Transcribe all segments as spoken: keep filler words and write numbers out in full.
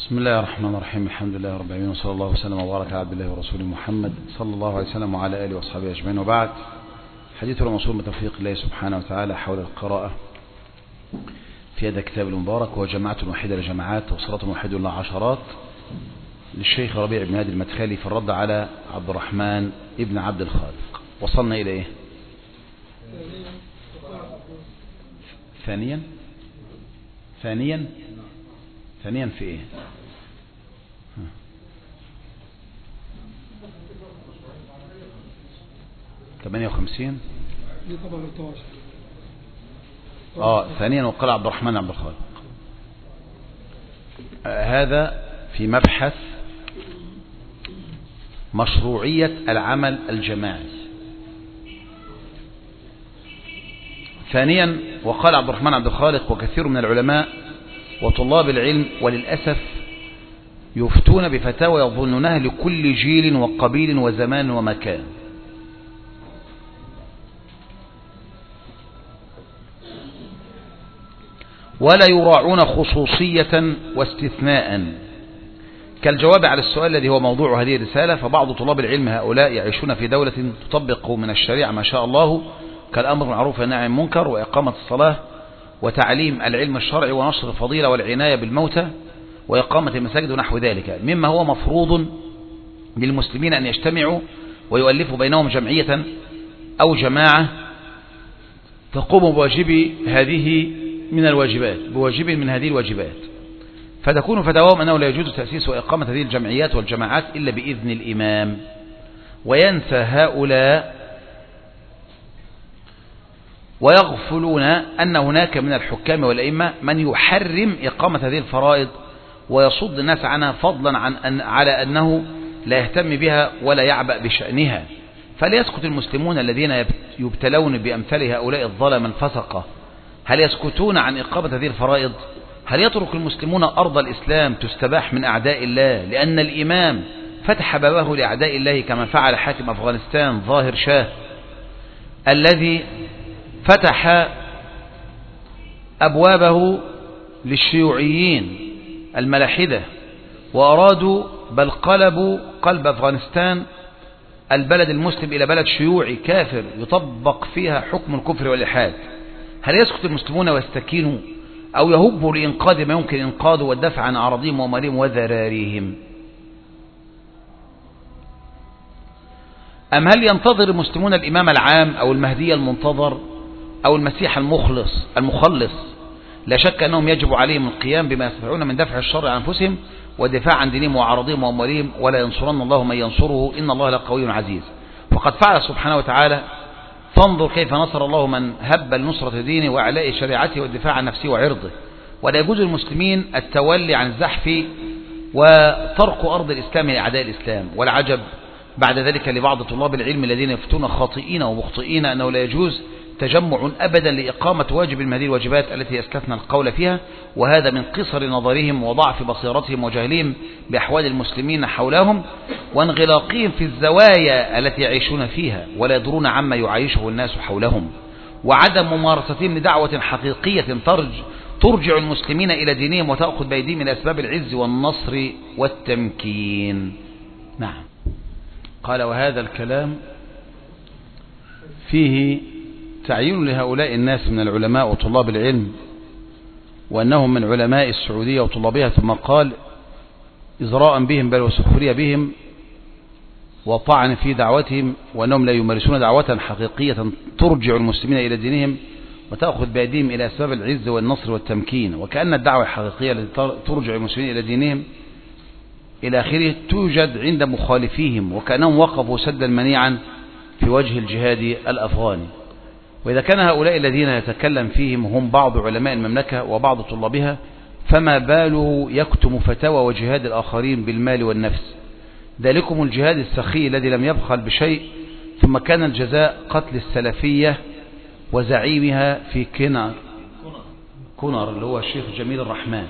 بسم الله الرحمن الرحيم. الحمد لله رب العالمين، وصلى الله وسلم وبارك على عبد الله ورسوله محمد صلى الله عليه وسلم وعلى آله وأصحابه أجمعين، وبعد. حديثنا موصول بتوفيق الله سبحانه وتعالى حول القراءة في هذا الكتاب المبارك، وهو جماعة واحدة لجماعات وصلاة واحدة لعشرات للشيخ ربيع بن هادي المدخلي في الرد على عبد الرحمن ابن عبد الخالق. وصلنا إلى إيه؟ ثانيا ثانيا ثانيا في إيه؟ ثمانية وخمسين اه ثانيا وقال عبد الرحمن عبد الخالق. آه هذا في مبحث مشروعية العمل الجماعي. ثانيا وقال عبد الرحمن عبد الخالق: وكثير من العلماء وطلاب العلم وللأسف يفتون بفتاوى يظنونها لكل جيل وقبيل وزمان ومكان، ولا يراعون خصوصية واستثناء. كالجواب على السؤال الذي هو موضوع هذه الرسالة: فبعض طلاب العلم هؤلاء يعيشون في دولة تطبق من الشريعة ما شاء الله، كالأمر بالمعروف والنهي عن المنكر وإقامة الصلاة وتعليم العلم الشرعي ونشر الفضيلة والعناية بالموتى وإقامة المساجد ونحو ذلك، مما هو مفروض للمسلمين أن يجتمعوا ويؤلفوا بينهم جمعية أو جماعة تقوم بواجب هذه من الواجبات بواجب من هذه الواجبات، فتكون فتواهم أنه لا يجوز تأسيس وإقامة هذه الجمعيات والجماعات إلا بإذن الإمام. وينسى هؤلاء ويغفلون أن هناك من الحكام والأئمة من يحرم إقامة هذه الفرائض ويصد الناس عنها، فضلا عن أن على أنه لا يهتم بها ولا يعبأ بشأنها. فليسكت المسلمون الذين يبتلون بأمثال هؤلاء الظلم الفسقة. هل يسكتون عن إقامة هذه الفرائض؟ هل يترك المسلمون أرض الإسلام تستباح من أعداء الله لأن الإمام فتح بابه لأعداء الله، كما فعل حاكم أفغانستان ظاهر شاه الذي فتح أبوابه للشيوعيين الملاحدة، وأرادوا بل قلبوا قلب أفغانستان البلد المسلم إلى بلد شيوعي كافر يطبق فيها حكم الكفر والإلحاد. هل يسكت المسلمون ويستكينوا أو يهبوا لإنقاذ ما يمكن إنقاذه والدفع عن أراضيهم وأموالهم وذراريهم؟ أم هل ينتظر المسلمون الإمام العام أو المهدي المنتظر أو المسيح المخلص المخلص؟ لا شك أنهم يجب عليهم القيام بما يستطيعون من دفع الشر عن أنفسهم والدفاع عن دينهم وأعراضهم وأموالهم، ولا ينصرن الله من ينصره، إن الله لقوي عزيز. وقد فعل سبحانه وتعالى، فانظر كيف نصر الله من هب لنصرة دينه وإعلاء شريعته والدفاع عن نفسه وعرضه. ولا يجوز للمسلمين التولي عن الزحف وطرق أرض الإسلام لأعداء الإسلام. والعجب بعد ذلك لبعض طلاب العلم الذين يفتون خاطئين ومخطئين أنه لا يجوز تجمع أبدا لإقامة واجب من هذه الواجبات التي أسلفنا القول فيها، وهذا من قصر نظرهم وضعف بصيرتهم وجهلهم بأحوال المسلمين حولهم وانغلاقهم في الزوايا التي يعيشون فيها، ولا يدرون عما يعيشه الناس حولهم، وعدم ممارستهم لدعوة حقيقية ترج ترجع المسلمين إلى دينهم وتأخذ بأيديهم إلى أسباب العز والنصر والتمكين. نعم. قال: وهذا الكلام فيه تعيين لهؤلاء الناس من العلماء وطلاب العلم وأنهم من علماء السعودية وطلابها، ثم قال: إزراء بهم بل وسخرية بهم وطعن في دعوتهم، وأنهم لا يمارسون دعوة حقيقية ترجع المسلمين إلى دينهم وتأخذ بأيديهم إلى أسباب العز والنصر والتمكين، وكأن الدعوة الحقيقية التي ترجع المسلمين إلى دينهم إلى آخره توجد عند مخالفيهم، وكأنهم وقفوا سدا منيعا في وجه الجهاد الأفغاني. وإذا كان هؤلاء الذين يتكلم فيهم هم بعض علماء المملكة وبعض طلابها، فما باله يكتم فتاوى وجهاد الآخرين بالمال والنفس؟ ذلكم الجهاد السخي الذي لم يبخل بشيء، ثم كان الجزاء قتل السلفية وزعيمها في كنر كنر اللي هو الشيخ جميل الرحمن.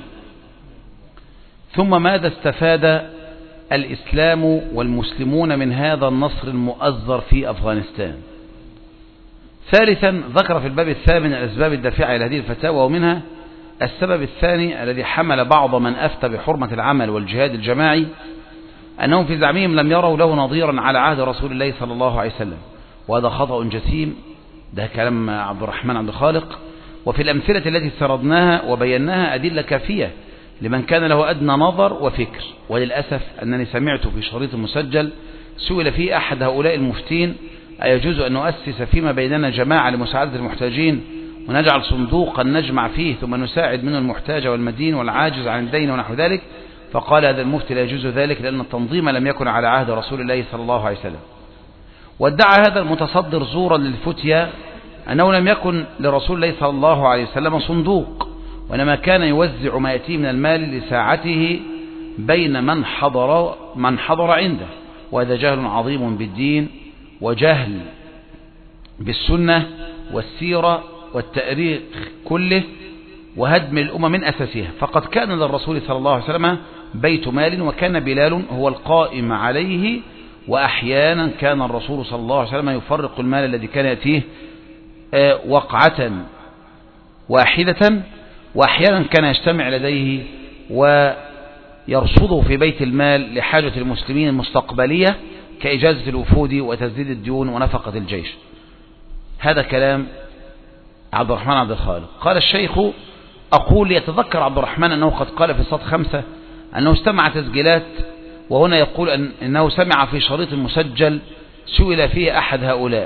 ثم ماذا استفاد الإسلام والمسلمون من هذا النصر المؤزر في أفغانستان؟ ثالثا ذكر في الباب الثامن الأسباب الدافعة إلى هذه الفتاوى، ومنها السبب الثاني الذي حمل بعض من أفتى بحرمة العمل والجهاد الجماعي أنهم في زعمهم لم يروا له نظيرا على عهد رسول الله صلى الله عليه وسلم، وهذا خطأ جسيم. ده كلام عبد الرحمن عبد الخالق. وفي الأمثلة التي سردناها وبيناها أدلة كافية لمن كان له أدنى نظر وفكر. وللأسف أنني سمعت في شريط مسجل سئل فيه أحد هؤلاء المفتين: أيجوز أن نؤسس فيما بيننا جماعة لمساعدة المحتاجين ونجعل صندوقا نجمع فيه ثم نساعد منه المحتاج والمدين والعاجز عن الدين ونحو ذلك؟ فقال هذا المفتي: لا يجوز ذلك، لأن التنظيم لم يكن على عهد رسول الله صلى الله عليه وسلم. وادعى هذا المتصدر زورا للفتيا أنه لم يكن لرسول الله صلى الله عليه وسلم صندوق، وإنما كان يوزع ما يأتيه من المال لساعته بين من حضر, من حضر عنده، وهذا جهل عظيم بالدين وجهل بالسنة والسيرة والتاريخ كله وهدم الأمم من أساسها. فقد كان للرسول صلى الله عليه وسلم بيت مال، وكان بلال هو القائم عليه، وأحيانا كان الرسول صلى الله عليه وسلم يفرق المال الذي كان يأتيه وقعة واحدة، وأحيانا كان يجتمع لديه ويرصده في بيت المال لحاجة المسلمين المستقبلية كإجازة الوفود وتسديد الديون ونفقة الجيش. هذا كلام عبد الرحمن عبد الخالق. قال الشيخ: أقول يتذكر عبد الرحمن أنه قد قال في الصد خمسة أنه استمع تسجيلات، وهنا يقول أن أنه سمع في شريط مسجل سئل فيه أحد هؤلاء.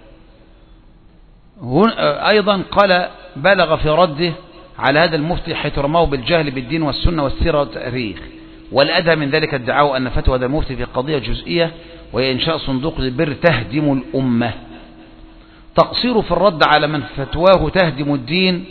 أيضا قال بلغ في رده على هذا المفتي حيث رماه بالجهل بالدين والسنة والسيرة والتاريخ، والأدهى من ذلك ادعاه أن فتوى هذا المفتي في قضية جزئية وهي إنشاء صندوق للبر تهدم الأمة. تقصير في الرد على من فتواه تهدم الدين،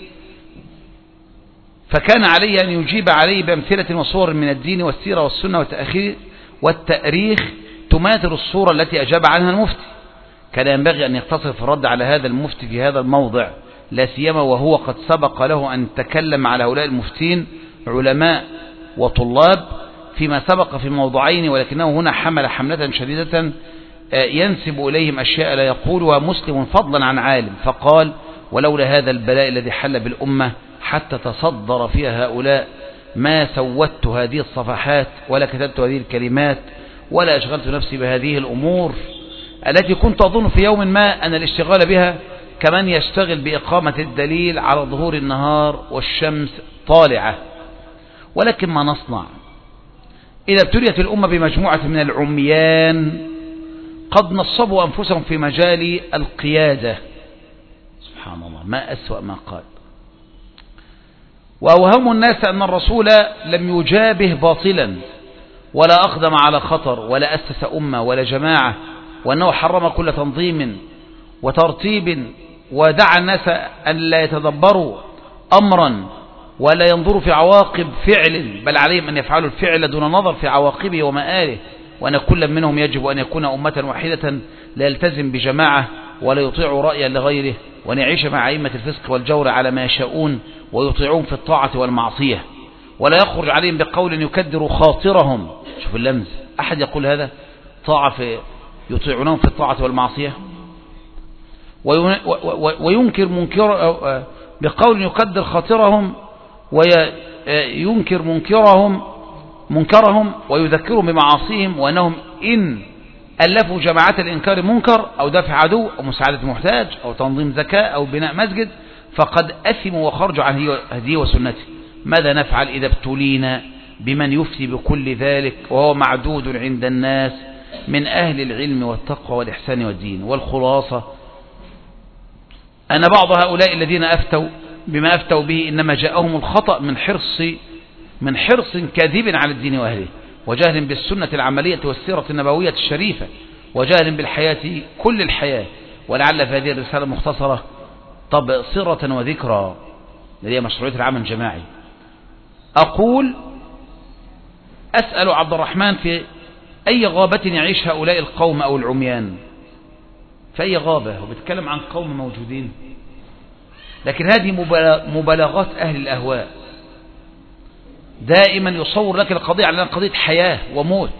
فكان عليه أن يجيب عليه بأمثلة وصور من الدين والسيرة والسنة والتاريخ تماثل الصورة التي أجاب عنها المفتي. كان ينبغي أن يقتصر في الرد على هذا المفتي في هذا الموضع، لا سيما وهو قد سبق له أن تكلم على هؤلاء المفتين علماء وطلاب فيما سبق في موضوعين، ولكنه هنا حمل حملة شديدة ينسب إليهم أشياء لا يقولها مسلم فضلا عن عالم، فقال: ولولا هذا البلاء الذي حل بالأمة حتى تصدر فيها هؤلاء ما سوت هذه الصفحات ولا كتبت هذه الكلمات ولا أشغلت نفسي بهذه الأمور التي كنت أظن في يوم ما أن الاشتغال بها كمن يشتغل بإقامة الدليل على ظهور النهار والشمس طالعة. ولكن ما نصنع إذا ابتليت الأمة بمجموعة من العميان قد نصبوا أنفسهم في مجال القيادة؟ سبحان الله، ما أسوأ ما قال. وأوهموا الناس أن الرسول لم يجابه باطلا ولا أقدم على خطر ولا أسس أمة ولا جماعة، وأنه حرم كل تنظيم وترتيب، ودعا الناس أن لا يتدبروا أمرا ولا ينظروا في عواقب فعل، بل عليهم أن يفعلوا الفعل دون نظر في عواقبه ومآله، وأن كل منهم يجب أن يكون أمة واحدة لا يلتزم بجماعة ولا يطيع رأيا لغيره، وأن يعيش مع أئمة الفسق والجور على ما يشاءون ويطيعون في الطاعة والمعصية، ولا يخرج عليهم بقول يكدر خاطرهم. شوف اللمز، أحد يقول هذا طاعة في يطيعونهم في الطاعة والمعصية، وينكر منكر بقول يقدر خاطرهم وينكر منكرهم منكرهم ويذكرهم بمعاصيهم، وأنهم إن ألفوا جماعات الإنكار منكر أو دفع عدو أو مساعدة محتاج أو تنظيم زكاة أو بناء مسجد فقد أثموا وخرجوا عن هديه وسنته. ماذا نفعل إذا ابتلينا بمن يفتي بكل ذلك وهو معدود عند الناس من أهل العلم والتقوى والإحسان والدين؟ والخلاصة أن بعض هؤلاء الذين أفتوا بما أفتوا به إنما جاءهم الخطأ من حرص من حرص كاذب على الدين وأهله، وجهل بالسنة العملية والسيرة النبوية الشريفة، وجهل بالحياة كل الحياة. ولعل في هذه الرسالة المختصرة تبصرة وذكرى التي هي مشروعية العمل الجماعي. أقول أسأل عبد الرحمن: في أي غابة يعيش هؤلاء القوم أو العميان؟ في أي غابة؟ وبتكلم عن قوم موجودين، لكن هذه مبالغات أهل الأهواء. دائما يصور لك القضية على قضية حياة وموت.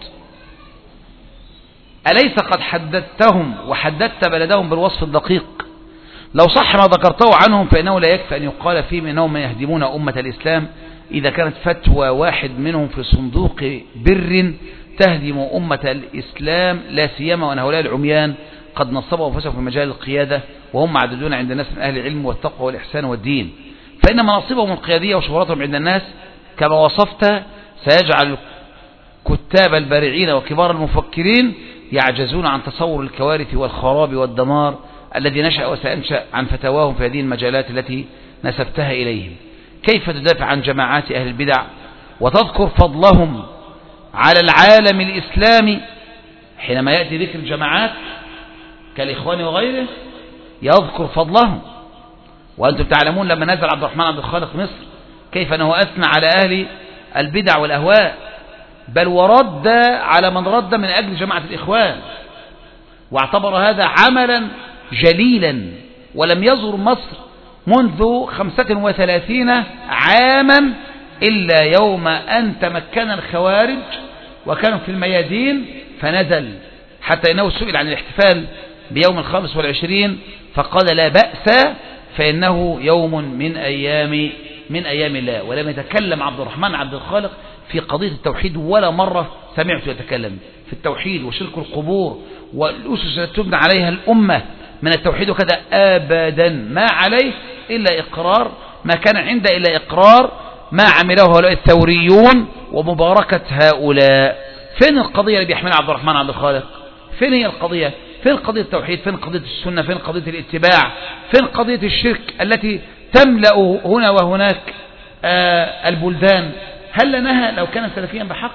أليس قد حددتهم وحددت بلدهم بالوصف الدقيق؟ لو صح ما ذكرته عنهم فإنه لا يكفي أن يقال فيهم إنهم يهدمون أمة الإسلام إذا كانت فتوى واحد منهم في صندوق بر تهدم أمة الإسلام، لا سيما وأن هؤلاء العميان قد نصبوا أنفسهم في مجال القيادة وهم معدودون عند الناس من أهل العلم والتقوى والإحسان والدين، فإن مناصبهم القيادية وشهرتهم عند الناس كما وصفت سيجعل كتاب البارعين وكبار المفكرين يعجزون عن تصور الكوارث والخراب والدمار الذي نشأ وسينشأ عن فتواهم في هذه المجالات التي نسبتها إليهم. كيف تدافع عن جماعات أهل البدع وتذكر فضلهم على العالم الإسلامي حينما يأتي ذكر الجماعات كالإخوان وغيره يذكر فضلهم؟ وأنتم تعلمون لما نزل عبد الرحمن عبد الخالق مصر كيف أنه أثنى على أهل البدع والأهواء، بل ورد على من رد من أجل جماعة الإخوان، واعتبر هذا عملا جليلا، ولم يزر مصر منذ خمسة وثلاثين عاما إلا يوم أن تمكن الخوارج وكانوا في الميادين فنزل، حتى إنه سئل عن الاحتفال بيوم الخامس والعشرين فقال لا بأس فإنه يوم من أيام من أيام الله. ولم يتكلم عبد الرحمن عبد الخالق في قضية التوحيد ولا مرة سمعت يتكلم في التوحيد وشرك القبور والأسس التي تبنى عليها الأمة من التوحيد وكذا أبدا، ما عليه إلا إقرار ما كان عنده إلا إقرار ما عمله هؤلاء الثوريون ومباركة هؤلاء. فين القضية اللي بيحملها عبد الرحمن عبد الخالق؟ فين هي القضية؟ فين قضية التوحيد؟ فين قضية السنة؟ فين قضية الاتباع؟ فين قضية الشرك التي تملأ هنا وهناك آه البلدان؟ هل لنها لو كان سلفيا بحق؟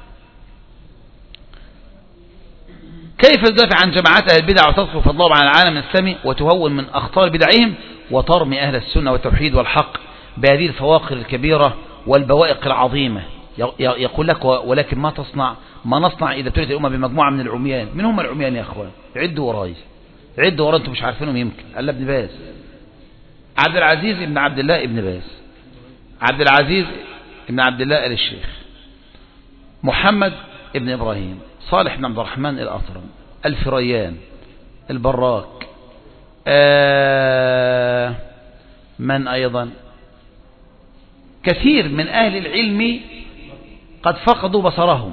كيف تدافع عن جماعات أهل البدع وتذكر فضلهم على العالم الإسلامي وتهون من أخطار بدعهم وترمي أهل السنة والتوحيد والحق بهذه الفواقر الكبيرة والبوائق العظيمة؟ يقول لك ولكن ما تصنع ما نصنع إذا ابتلت الأمة بمجموعة من العميان. من هم العميان يا أخوان؟ عدوا وراي عدوا وراي، أنتم مش عارفينهم يمكن. قال ابن باز، عبد العزيز ابن عبد الله ابن باز، عبد العزيز ابن عبد الله آل الشيخ، محمد ابن إبراهيم، صالح بن عبد الرحمن الأطرم، الفريان، البراك، آه من أيضا كثير من أهل العلم قد فقدوا بصرهم،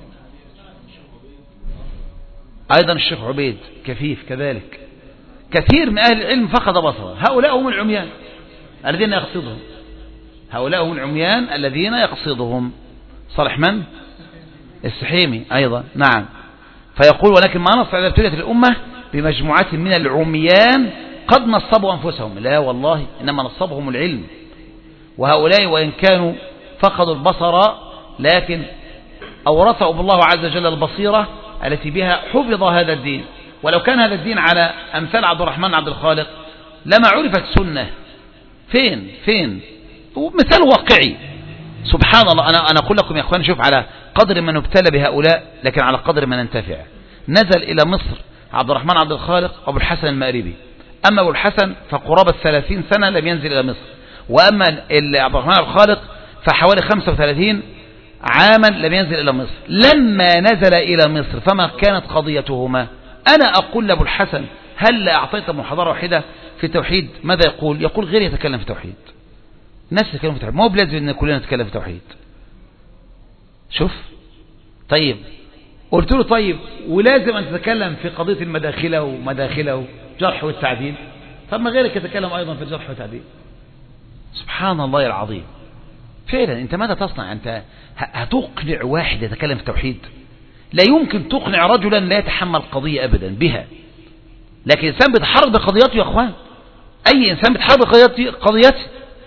أيضا الشيخ عبيد كفيف كذلك، كثير من أهل العلم فقد بصره. هؤلاء هم العميان الذين يقصدهم، هؤلاء هم العميان الذين يقصدهم. صالح من؟ السحيمي أيضا، نعم. فيقول ولكن ما نص على ابتليت الأمة بمجموعة من العميان قد نصبوا أنفسهم. لا والله، إنما نصبهم العلم، وهؤلاء وإن كانوا فقدوا البصر لكن أورثهم الله عز وجل البصيرة التي بها حفظ هذا الدين. ولو كان هذا الدين على أمثال عبد الرحمن عبد الخالق لما عرفت سنة. فين فين مثال واقعي سبحان الله. أنا أنا أقول لكم يا أخوان، شوف، على قدر ما نبتلى بهؤلاء لكن على قدر ما ننتفع. نزل إلى مصر عبد الرحمن عبد الخالق أبو الحسن المأربي، أما أبو الحسن فقرابة ثلاثين سنة لم ينزل إلى مصر، وأما عبد الرحمن عبد الخالق فحوالي خمسة وثلاثين عاما لم ينزل إلى مصر. لما نزل إلى مصر فما كانت قضيتهما؟ أنا أقول لأبو الحسن هل أعطيت محاضرة واحدة في التوحيد؟ ماذا يقول؟ يقول غير يتكلم في التوحيد، الناس يتكلم في التوحيد، ما هو بلازم أن كلنا نتكلم في التوحيد. شوف، طيب قلت له طيب ولازم أن تتكلم في قضية المداخلة ومداخله جرح والتعديل؟ طب ما غيرك يتكلم أيضا في الجرح والتعديل. سبحان الله العظيم. فعلا أنت ماذا تصنع؟ أنت هتقنع واحد يتكلم في التوحيد؟ لا يمكن تقنع رجلا لا يتحمل قضية أبدا بها. لكن إنسان بيتحرك بقضياته يا أخوان، أي إنسان بيتحرك بقضياته.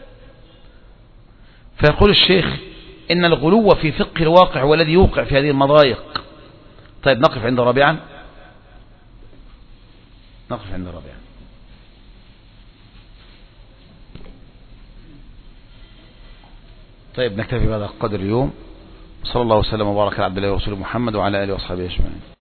فيقول الشيخ إن الغلو في فقه الواقع هو الذي يوقع في هذه المضايق. طيب نقف عند رابعا، نقف عند رابعا. طيب نكتفي بهذا القدر اليوم. صلى الله وسلم وبارك على عبد الله ورسوله محمد وعلى آله وصحبه أجمعين.